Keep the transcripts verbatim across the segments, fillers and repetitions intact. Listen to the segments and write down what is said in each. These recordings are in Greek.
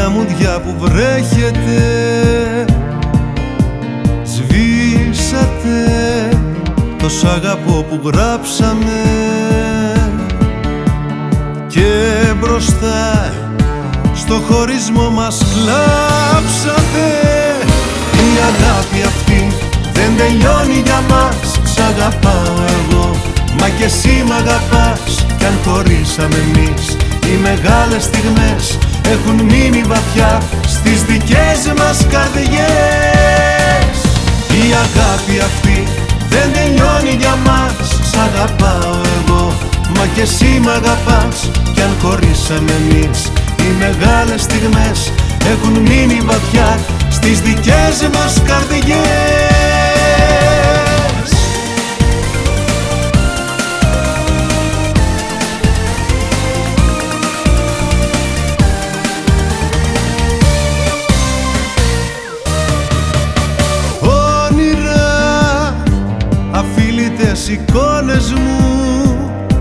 αμμουδιά που βρέχεται, σβήσατε το σ' αγαπώ που γράψαμε και μπροστά στο χωρισμό μας κλάψατε. Η αγάπη αυτή δεν τελειώνει για μας, σ' αγαπάω εγώ, μα και εσύ μ' αγαπάς. Κι αν χωρίσαμε εμείς, οι μεγάλες στιγμές έχουν μείνει βαθιά στις δικές μας καρδιές. Η αγάπη αυτή δεν τελειώνει για μας, σ' αγαπάω εγώ, μα και εσύ μ' αγαπάς. Κι αν χωρίσαμε εμείς, οι μεγάλες στιγμές έχουν μείνει βαθιά στις δικές μας καρδιές. Όνειρα, αφίλητες εικόνες μου,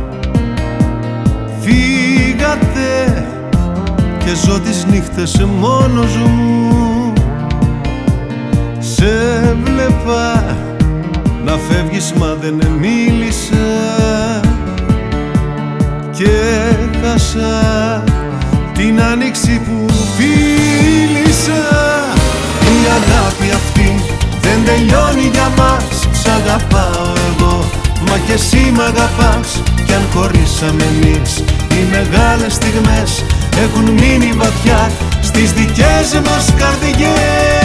φύγατε και ζω τις νύχτες μόνος μου. Σε βλέπα να φεύγεις μα δεν μίλησα και χάσα την άνοιξη που φίλησα. Η αγάπη αυτή δεν τελειώνει για μας, σ' αγαπάω εγώ, μα και εσύ μ' αγαπάς. Κι αν χωρίσαμε εμείς, οι μεγάλες στιγμές έχουν μείνει βαθιά στις δικές μας καρδιές.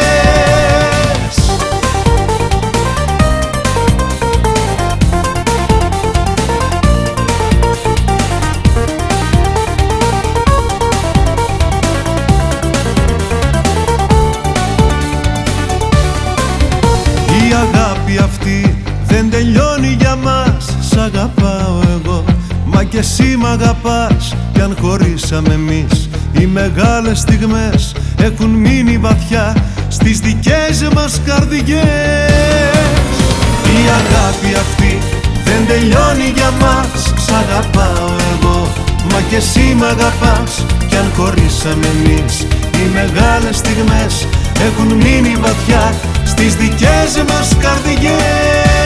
Η αγάπη αυτή δεν τελειώνει για μας, σ' αγαπάω εγώ, μα και εσύ μ' αγαπάς. Κι αν χωρίσαμε εμείς, οι μεγάλες στιγμές έχουν μείνει βαθιά στις δικές μας καρδιές. Η αγάπη αυτή δεν τελειώνει για μας, σ' αγαπάω εγώ, μα και εσύ μ' αγαπάς. Κι αν χωρίσαμε εμείς, οι μεγάλες στιγμές έχουν μείνει βαθιά στις δικές μας καρδιές.